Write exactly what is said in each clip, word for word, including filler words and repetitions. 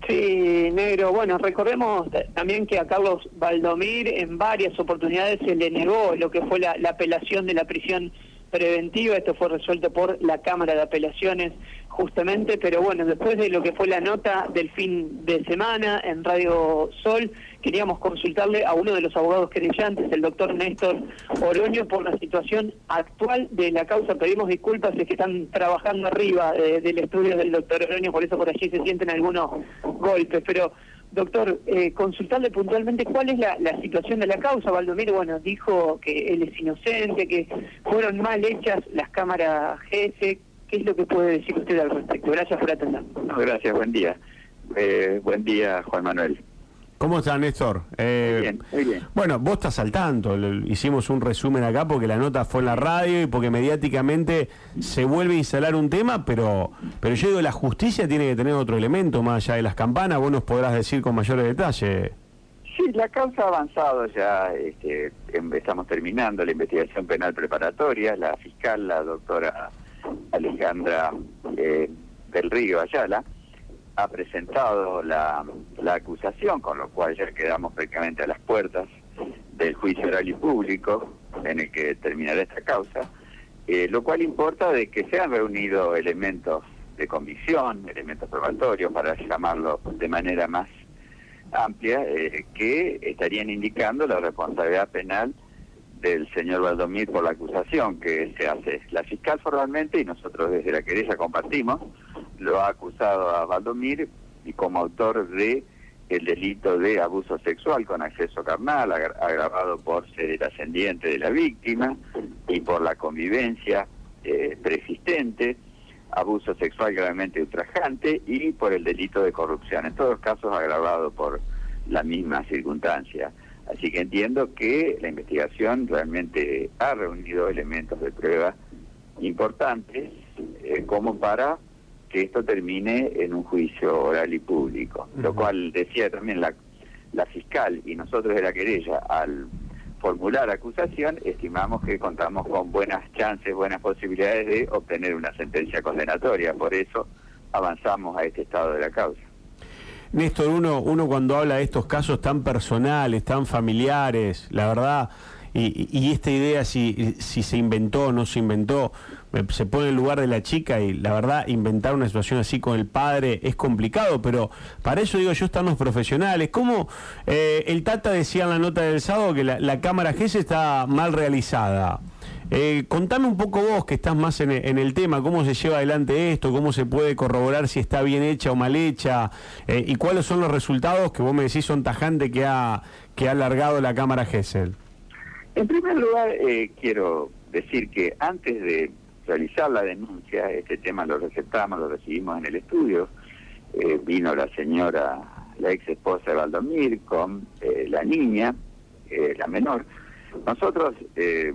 Sí, negro. Bueno, recordemos también que a Carlos Valdomir en varias oportunidades se le negó lo que fue la, la apelación de la prisión preventiva. Esto fue resuelto por la Cámara de Apelaciones justamente, pero bueno, después de lo que fue la nota del fin de semana en Radio Sol, queríamos consultarle a uno de los abogados querellantes, el doctor Néstor Oroño, por la situación actual de la causa. Pedimos disculpas, es que están trabajando arriba de, del estudio del doctor Oroño, por eso por allí se sienten algunos golpes, pero doctor, eh, consultarle puntualmente cuál es la, la situación de la causa. Valdomir, bueno, dijo que él es inocente, que fueron mal hechas las cámaras G S. ¿Qué es lo que puede decir usted al respecto? Gracias por atender. No, gracias, buen día. Eh, buen día, Juan Manuel. ¿Cómo está, Néstor? Eh, muy bien, muy bien. Bueno, vos estás al tanto, hicimos un resumen acá porque la nota fue en la radio y porque mediáticamente se vuelve a instalar un tema, pero pero yo digo, la justicia tiene que tener otro elemento más allá de las campanas. Vos nos podrás decir con mayores detalles. Sí, la causa ha avanzado ya, este, estamos terminando la investigación penal preparatoria. La fiscal, la doctora Alejandra eh, del Río Ayala, ha presentado la, la acusación, con lo cual ya quedamos prácticamente a las puertas del juicio oral y público en el que terminará esta causa, eh, lo cual importa de que se han reunido elementos de convicción, elementos probatorios, para llamarlo de manera más amplia, eh, que estarían indicando la responsabilidad penal del señor Valdomir por la acusación que se hace. La fiscal formalmente, y nosotros desde la querella compartimos, lo ha acusado a Valdomir y como autor de el delito de abuso sexual con acceso carnal, agravado por ser el ascendiente de la víctima y por la convivencia eh, preexistente, abuso sexual gravemente ultrajante y por el delito de corrupción, en todos los casos agravado por la misma circunstancia. Así que entiendo que la investigación realmente ha reunido elementos de prueba importantes eh, como para que esto termine en un juicio oral y público. Uh-huh. Lo cual decía también la, la fiscal y nosotros de la querella, al formular acusación, estimamos que contamos con buenas chances, buenas posibilidades de obtener una sentencia condenatoria. Por eso avanzamos a este estado de la causa. Néstor, uno, uno cuando habla de estos casos tan personales, tan familiares, la verdad, y, y esta idea si, si se inventó o no se inventó, se pone en el lugar de la chica y la verdad inventar una situación así con el padre es complicado, pero para eso digo yo están los profesionales. ¿Cómo eh, el Tata decía en la nota del sábado que la, la cámara G S está mal realizada? Eh, contame un poco vos, que estás más en, en el tema, cómo se lleva adelante esto, cómo se puede corroborar si está bien hecha o mal hecha, eh, y cuáles son los resultados que vos me decís son tajantes que ha, que ha alargado la cámara G S L. En primer lugar, eh, quiero decir que antes de realizar la denuncia, este tema lo receptamos, lo recibimos en el estudio, eh, vino la señora, la ex esposa de Valdomir con eh, la niña, eh, la menor. Nosotros eh,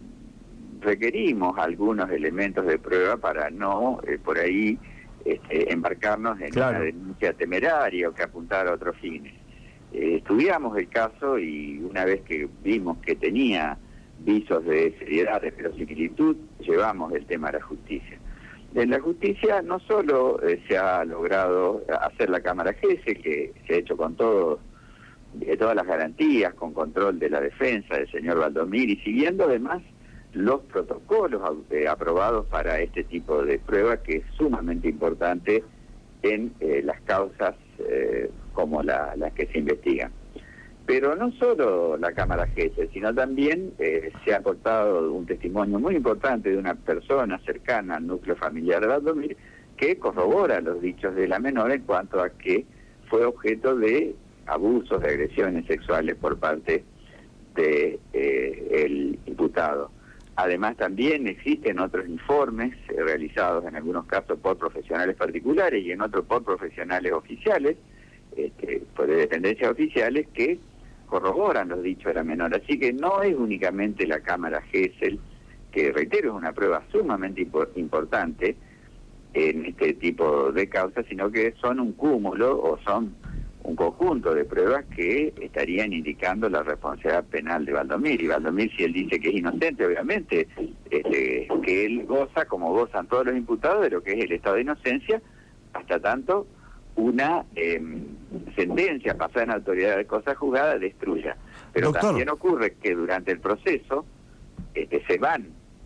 requerimos algunos elementos de prueba para no, eh, por ahí, este, embarcarnos en claro. una denuncia temeraria o que apuntara a otros fines. Eh, estudiamos el caso y una vez que vimos que tenía visos de seriedad, de verosimilitud, llevamos el tema a la justicia. En la justicia no solo eh, se ha logrado hacer la cámara G S, que se ha hecho con todo, eh, todas las garantías, con control de la defensa del señor Valdomir y siguiendo además los protocolos eh, aprobados para este tipo de pruebas, que es sumamente importante en eh, las causas eh, como la, las que se investigan. Pero no solo la cámara G S, sino también eh, se ha aportado un testimonio muy importante de una persona cercana al núcleo familiar de Valdomir que corrobora los dichos de la menor en cuanto a que fue objeto de abusos, de agresiones sexuales por parte de eh, el imputado. Además también existen otros informes eh, realizados en algunos casos por profesionales particulares y en otros por profesionales oficiales, este, por de dependencias oficiales, que corroboran los dichos de la menor. Así que no es únicamente la cámara G S L, que reitero es una prueba sumamente impor importante en este tipo de causas, sino que son un cúmulo o son un conjunto de pruebas que estarían indicando la responsabilidad penal de Valdomir. Y Valdomir, si él dice que es inocente, obviamente, este, que él goza, como gozan todos los imputados, de lo que es el estado de inocencia, hasta tanto una eh, sentencia pasada en autoridad de cosa juzgada destruya. Pero Doctor. también ocurre que durante el proceso este, se van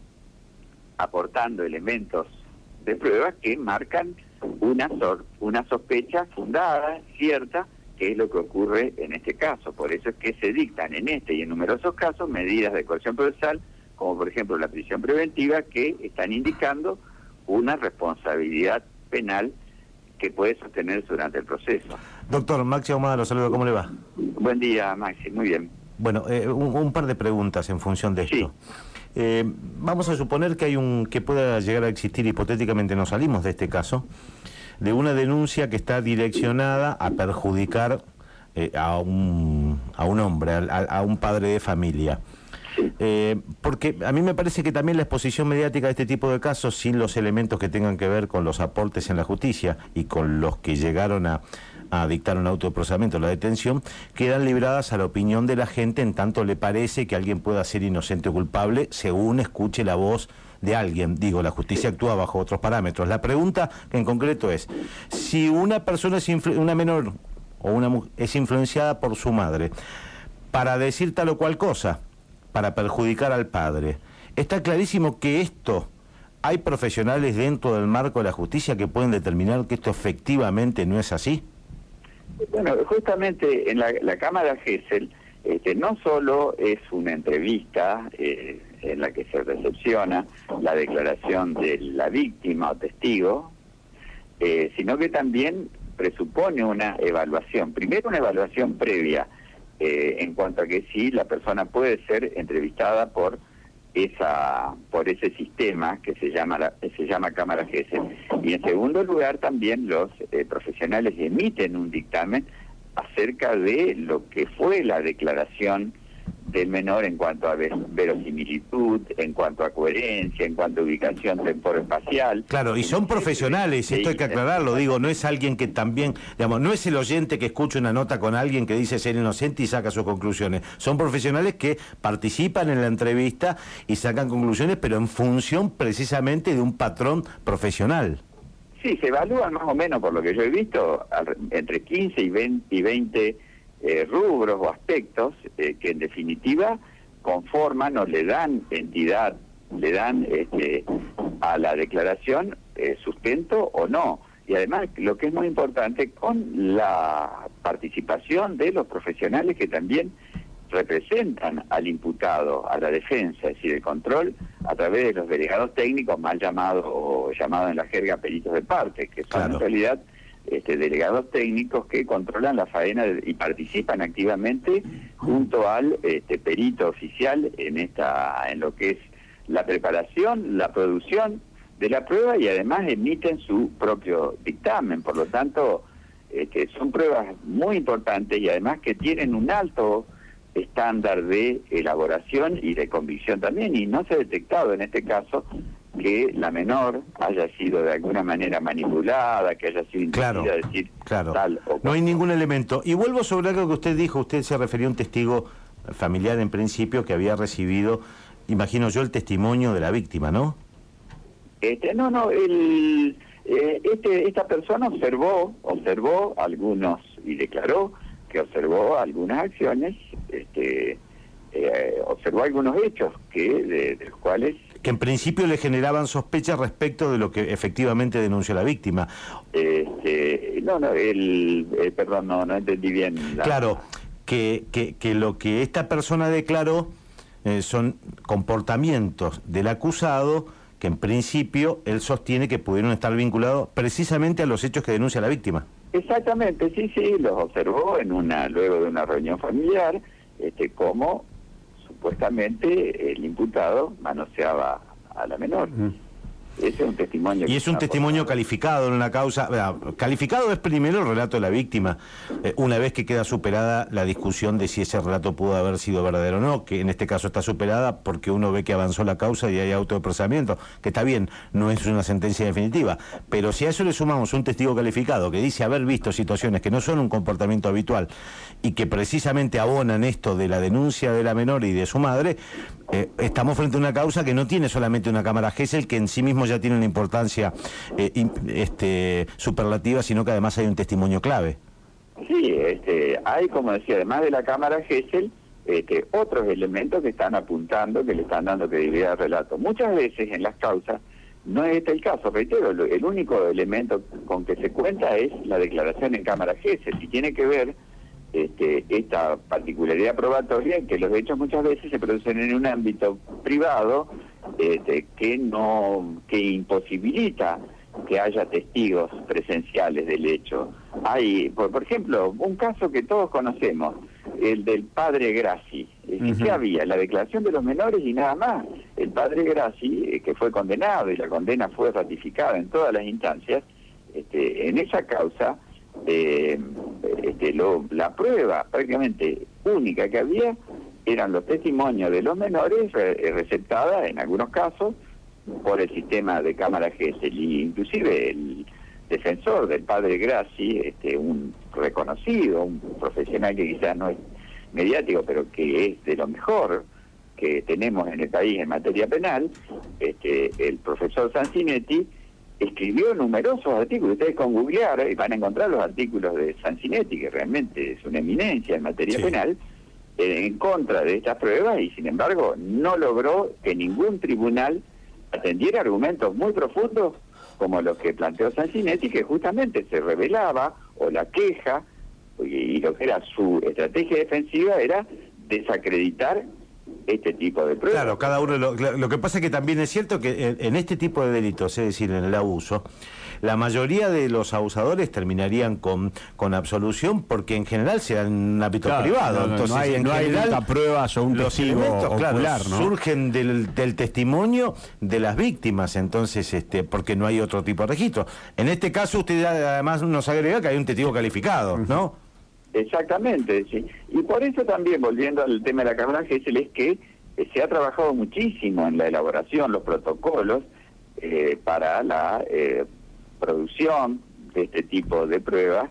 aportando elementos de prueba que marcan una, sor, una sospecha fundada, cierta, que es lo que ocurre en este caso. Por eso es que se dictan en este y en numerosos casos medidas de coerción procesal, como por ejemplo la prisión preventiva, que están indicando una responsabilidad penal que puede sostenerse durante el proceso. Doctor, Maxi Ahumada lo saludo, ¿cómo le va? Buen día, Maxi, muy bien. Bueno, eh, un, un par de preguntas en función de esto. Sí. Eh, vamos a suponer que hay un que pueda llegar a existir, hipotéticamente no salimos de este caso, de una denuncia que está direccionada a perjudicar eh, a, un, a un hombre, a, a un padre de familia. Eh, porque a mí me parece que también la exposición mediática de este tipo de casos, sin los elementos que tengan que ver con los aportes en la justicia y con los que llegaron a, a dictar un auto de procesamiento, la detención, quedan libradas a la opinión de la gente en tanto le parece que alguien pueda ser inocente o culpable según escuche la voz de alguien. Digo, la justicia actúa bajo otros parámetros. La pregunta en concreto es, si una persona es una menor o una es influenciada por su madre para decir tal o cual cosa, para perjudicar al padre, está clarísimo que esto, hay profesionales dentro del marco de la justicia que pueden determinar que esto efectivamente no es así. Bueno, justamente en la, la Cámara Gesell, este, no solo es una entrevista eh, en la que se recepciona la declaración de la víctima o testigo, eh, sino que también presupone una evaluación, primero una evaluación previa, Eh, en cuanto a que sí, la persona puede ser entrevistada por esa por ese sistema que se llama la, se llama Cámara Gesell. Y en segundo lugar también los eh, profesionales emiten un dictamen acerca de lo que fue la declaración del menor en cuanto a verosimilitud, en cuanto a coherencia, en cuanto a ubicación temporoespacial. Claro, y son profesionales, esto hay que aclararlo, digo, no es alguien que también, digamos, no es el oyente que escucha una nota con alguien que dice ser inocente y saca sus conclusiones. Son profesionales que participan en la entrevista y sacan conclusiones, pero en función precisamente de un patrón profesional. Sí, se evalúan más o menos, por lo que yo he visto, entre quince y veinte Eh, rubros o aspectos eh, que en definitiva conforman o le dan entidad, le dan este, a la declaración eh, sustento o no. Y además, lo que es muy importante, con la participación de los profesionales que también representan al imputado, a la defensa, es decir, el control a través de los delegados técnicos, mal llamados o llamados en la jerga peritos de parte, que son Claro. en realidad Este, delegados técnicos que controlan la faena de, y participan activamente junto al este, perito oficial en esta en lo que es la preparación, la producción de la prueba y además emiten su propio dictamen. Por lo tanto, este, son pruebas muy importantes y además que tienen un alto estándar de elaboración y de convicción también, y no se ha detectado en este caso que la menor haya sido de alguna manera manipulada, que haya sido inducida Claro, a decir claro. tal o cual. No hay ningún elemento. Y vuelvo sobre algo que usted dijo, usted se refería a un testigo familiar en principio que había recibido, imagino yo, el testimonio de la víctima, ¿no? Este, no, no, el, eh, este, esta persona observó, observó algunos y declaró que observó algunas acciones, este, eh, observó algunos hechos que de, de los cuales Que en principio le generaban sospechas respecto de lo que efectivamente denunció la víctima. Este, no, no, el, eh, perdón, no, no entendí bien. La... Claro, que, que, que lo que esta persona declaró eh, son comportamientos del acusado que en principio él sostiene que pudieron estar vinculados precisamente a los hechos que denuncia la víctima. Exactamente, sí, sí, los observó en una luego de una reunión familiar, este, como supuestamente el imputado manoseaba a la menor. Mm. Ese es un testimonio. Y es un testimonio calificado en una causa. Calificado es primero el relato de la víctima, eh, una vez que queda superada la discusión de si ese relato pudo haber sido verdadero o no, que en este caso está superada porque uno ve que avanzó la causa y hay auto de procesamiento, que está bien, no es una sentencia definitiva. Pero si a eso le sumamos un testigo calificado que dice haber visto situaciones que no son un comportamiento habitual y que precisamente abonan esto de la denuncia de la menor y de su madre, Eh, estamos frente a una causa que no tiene solamente una cámara Gesell, que en sí mismo ya tiene una importancia eh, este, superlativa, sino que además hay un testimonio clave. Sí, este, hay, como decía, además de la cámara Gesell, este, otros elementos que están apuntando, que le están dando credibilidad al relato. Muchas veces en las causas no es este el caso, reitero, el único elemento con que se cuenta es la declaración en cámara Gesell, y tiene que ver Este, esta particularidad probatoria en que los hechos muchas veces se producen en un ámbito privado este, que no que imposibilita que haya testigos presenciales del hecho. Hay, por, por ejemplo, un caso que todos conocemos, el del padre Grassi. Uh-huh. ¿Qué había? La declaración de los menores y nada más. El padre Grassi, eh, que fue condenado y la condena fue ratificada en todas las instancias, este, en esa causa Eh, este, lo, la prueba prácticamente única que había eran los testimonios de los menores re, receptada en algunos casos por el sistema de cámara Gesell, y inclusive el defensor del padre Grassi, este, un reconocido, un profesional que quizás no es mediático, pero que es de lo mejor que tenemos en el país en materia penal, este, el profesor Sanzinetti, escribió numerosos artículos. Ustedes con googlear y van a encontrar los artículos de Sanzinetti, que realmente es una eminencia en materia sí. penal, eh, en contra de estas pruebas, y sin embargo no logró que ningún tribunal atendiera argumentos muy profundos como los que planteó Sanzinetti, que justamente se revelaba, o la queja, y, y lo que era su estrategia defensiva era desacreditar este tipo de pruebas. Claro, cada uno lo, lo que pasa es que también es cierto que en, en este tipo de delitos, es decir, en el abuso, la mayoría de los abusadores terminarían con, con absolución, porque en general se dan en un ámbito claro, privado. No, no, Entonces, no hay, en no general, hay pruebas o un los testigo elementos, ocular, claro, ¿no? surgen del, del testimonio de las víctimas, entonces, este, porque no hay otro tipo de registro. En este caso, usted además nos agrega que hay un testigo calificado, ¿no? Exactamente, sí. Y por eso también, volviendo al tema de la cámara Gesell, es que eh, se ha trabajado muchísimo en la elaboración, los protocolos eh, para la eh, producción de este tipo de pruebas,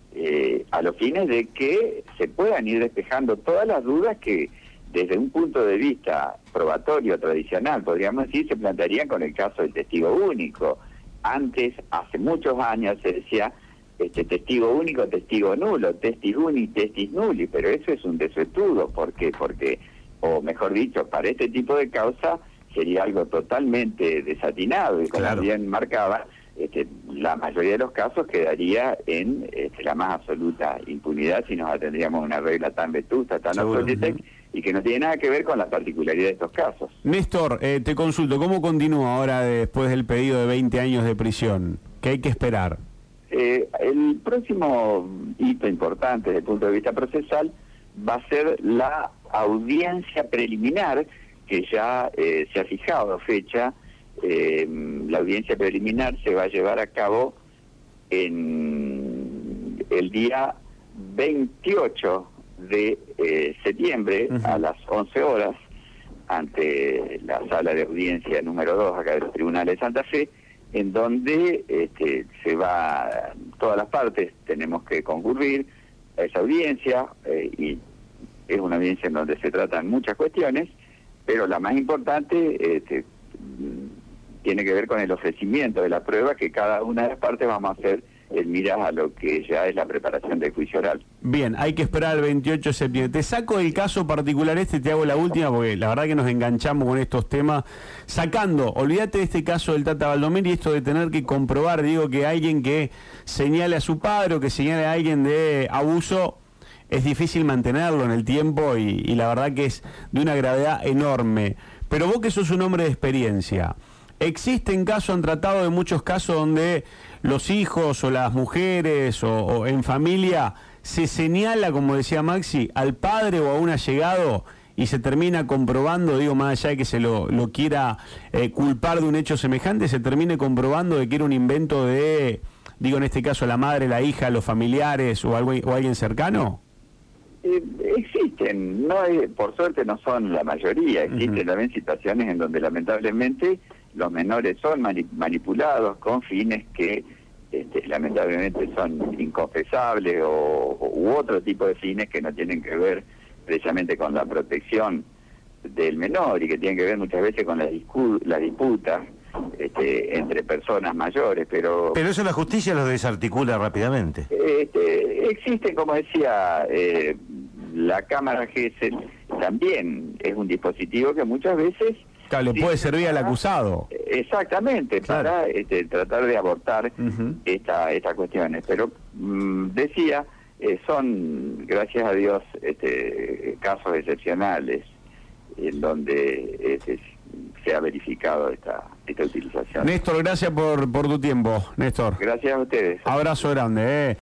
eh, a los fines de que se puedan ir despejando todas las dudas que desde un punto de vista probatorio tradicional, podríamos decir, se plantearían con el caso del testigo único. Antes, hace muchos años, se decía este testigo único, testigo nulo, testis uni, testis nulli, pero eso es un desuetudo. ¿Por qué? Porque, o mejor dicho, para este tipo de causa sería algo totalmente desatinado, y como claro. bien marcaba, este, la mayoría de los casos quedaría en este, la más absoluta impunidad si nos atendríamos a una regla tan vetusta, tan obsoleta, y que no tiene nada que ver con la particularidad de estos casos. Néstor, eh, te consulto, ¿cómo continúa ahora después del pedido de veinte años de prisión? ¿Qué hay que esperar? Eh, el próximo hito importante desde el punto de vista procesal va a ser la audiencia preliminar, que ya eh, se ha fijado fecha. Eh, la audiencia preliminar se va a llevar a cabo en el día veintiocho de eh, septiembre uh-huh. a las once horas, ante la sala de audiencia número dos acá del Tribunal de Santa Fe, en donde este, se va, todas las partes tenemos que concurrir a esa audiencia, eh, y es una audiencia en donde se tratan muchas cuestiones, pero la más importante este, tiene que ver con el ofrecimiento de la prueba, que cada una de las partes vamos a hacer el miras a lo que ya es la preparación del juicio oral. Bien, hay que esperar el veintiocho de septiembre. Te saco el caso particular este, te hago la última, porque la verdad que nos enganchamos con estos temas. Sacando, olvídate de este caso del Tata Baldomir y esto de tener que comprobar, digo, que alguien que señale a su padre o que señale a alguien de abuso, es difícil mantenerlo en el tiempo y, y la verdad que es de una gravedad enorme. Pero vos que sos un hombre de experiencia, existen casos, han tratado de muchos casos donde los hijos o las mujeres o, o en familia se señala, como decía Maxi, al padre o a un allegado y se termina comprobando, digo, más allá de que se lo, lo quiera eh, culpar de un hecho semejante, se termine comprobando de que era un invento de, digo, en este caso la madre, la hija, los familiares o, algo, o alguien cercano. Eh, existen, no es, por suerte no son la mayoría, existen uh-huh. también situaciones en donde lamentablemente los menores son manipulados con fines que este, lamentablemente son inconfesables, o, u otro tipo de fines que no tienen que ver precisamente con la protección del menor y que tienen que ver muchas veces con las discu las disputas este, entre personas mayores, pero... Pero eso la justicia los desarticula rápidamente. Este, existe, como decía, eh, la cámara Gesell también es un dispositivo que muchas veces... Claro, le puede servir al acusado. Exactamente, Claro. para este, tratar de abortar Uh-huh. esta, estas cuestiones. Pero mm, decía, eh, son, gracias a Dios, este, casos excepcionales en donde este, se ha verificado esta, esta utilización. Néstor, gracias por, por tu tiempo, Néstor. Gracias a ustedes. Abrazo grande, ¿eh?